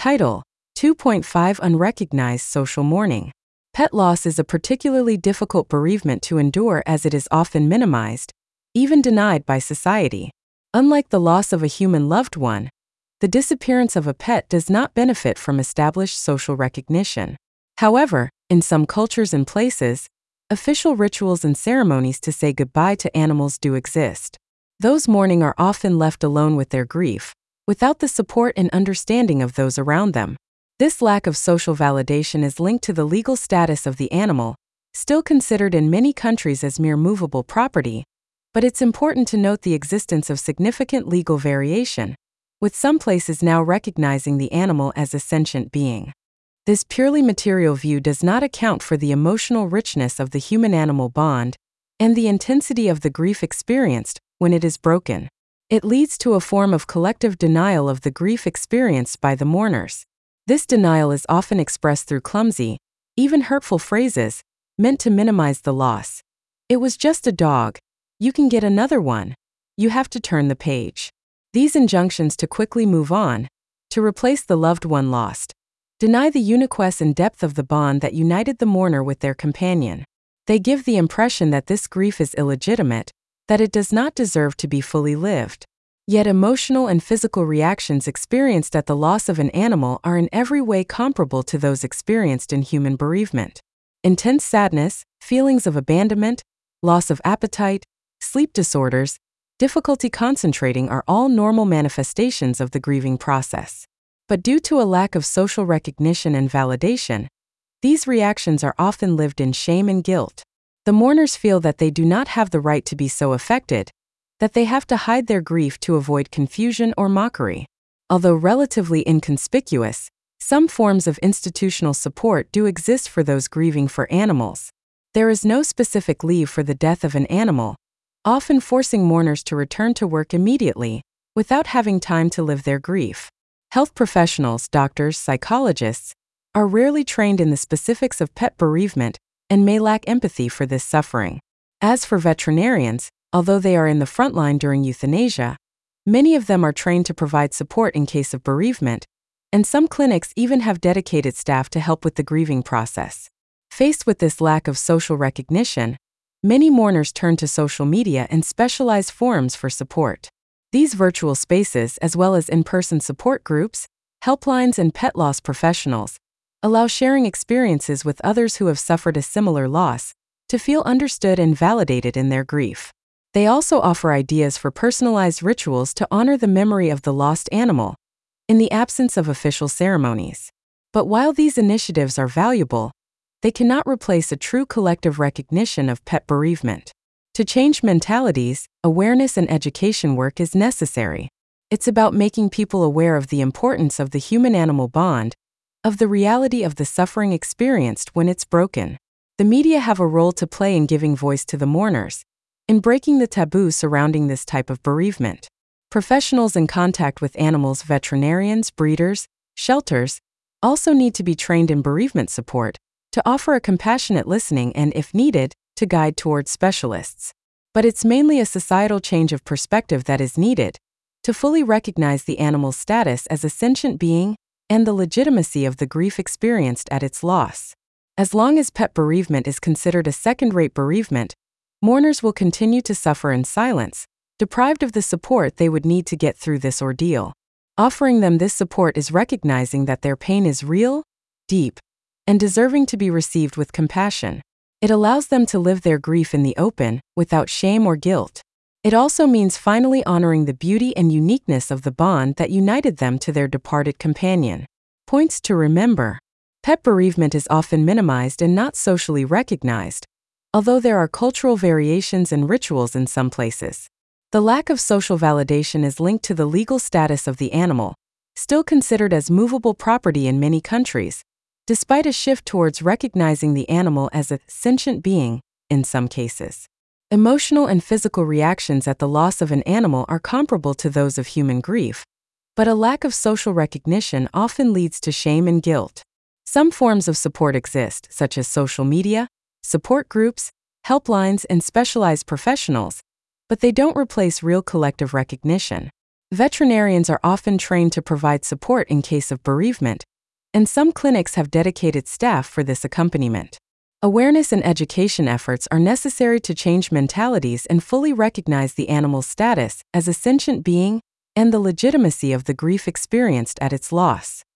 Title: 2.5 Unrecognized Social Mourning. Pet loss is a particularly difficult bereavement to endure as it is often minimized, even denied by society. Unlike the loss of a human loved one, the disappearance of a pet does not benefit from established social recognition. However, in some cultures and places, official rituals and ceremonies to say goodbye to animals do exist. Those mourning are often left alone with their grief, without the support and understanding of those around them. This lack of social validation is linked to the legal status of the animal, still considered in many countries as mere movable property, but it's important to note the existence of significant legal variation, with some places now recognizing the animal as a sentient being. This purely material view does not account for the emotional richness of the human-animal bond and the intensity of the grief experienced when it is broken. It leads to a form of collective denial of the grief experienced by the mourners. This denial is often expressed through clumsy, even hurtful phrases, meant to minimize the loss. "It was just a dog. You can get another one. You have to turn the page." These injunctions to quickly move on, to replace the loved one lost, deny the uniqueness and depth of the bond that united the mourner with their companion. They give the impression that this grief is illegitimate, that it does not deserve to be fully lived. Yet emotional and physical reactions experienced at the loss of an animal are in every way comparable to those experienced in human bereavement. Intense sadness, feelings of abandonment, loss of appetite, sleep disorders, difficulty concentrating are all normal manifestations of the grieving process. But due to a lack of social recognition and validation, these reactions are often lived in shame and guilt. The mourners feel that they do not have the right to be so affected, that they have to hide their grief to avoid confusion or mockery. Although relatively inconspicuous, some forms of institutional support do exist for those grieving for animals. There is no specific leave for the death of an animal, often forcing mourners to return to work immediately, without having time to live their grief. Health professionals, doctors, psychologists, are rarely trained in the specifics of pet bereavement and may lack empathy for this suffering. As for veterinarians, although they are in the front line during euthanasia, many of them are trained to provide support in case of bereavement, and some clinics even have dedicated staff to help with the grieving process. Faced with this lack of social recognition, many mourners turn to social media and specialized forums for support. These virtual spaces, as well as in-person support groups, helplines, and pet loss professionals, allow sharing experiences with others who have suffered a similar loss to feel understood and validated in their grief. They also offer ideas for personalized rituals to honor the memory of the lost animal, in the absence of official ceremonies. But while these initiatives are valuable, they cannot replace a true collective recognition of pet bereavement. To change mentalities, awareness and education work is necessary. It's about making people aware of the importance of the human-animal bond, of the reality of the suffering experienced when it's broken. The media have a role to play in giving voice to the mourners, in breaking the taboo surrounding this type of bereavement. Professionals in contact with animals, veterinarians, breeders, shelters, also need to be trained in bereavement support, to offer a compassionate listening and, if needed, to guide towards specialists. But it's mainly a societal change of perspective that is needed, to fully recognize the animal's status as a sentient being and the legitimacy of the grief experienced at its loss. As long as pet bereavement is considered a second-rate bereavement, mourners will continue to suffer in silence, deprived of the support they would need to get through this ordeal. Offering them this support is recognizing that their pain is real, deep, and deserving to be received with compassion. It allows them to live their grief in the open, without shame or guilt. It also means finally honoring the beauty and uniqueness of the bond that united them to their departed companion. Points to remember. Pet bereavement is often minimized and not socially recognized, although there are cultural variations and rituals in some places. The lack of social validation is linked to the legal status of the animal, still considered as movable property in many countries, despite a shift towards recognizing the animal as a sentient being in some cases. Emotional and physical reactions at the loss of an animal are comparable to those of human grief, but a lack of social recognition often leads to shame and guilt. Some forms of support exist, such as social media, support groups, helplines, and specialized professionals, but they don't replace real collective recognition. Veterinarians are often trained to provide support in case of bereavement, and some clinics have dedicated staff for this accompaniment. Awareness and education efforts are necessary to change mentalities and fully recognize the animal's status as a sentient being and the legitimacy of the grief experienced at its loss.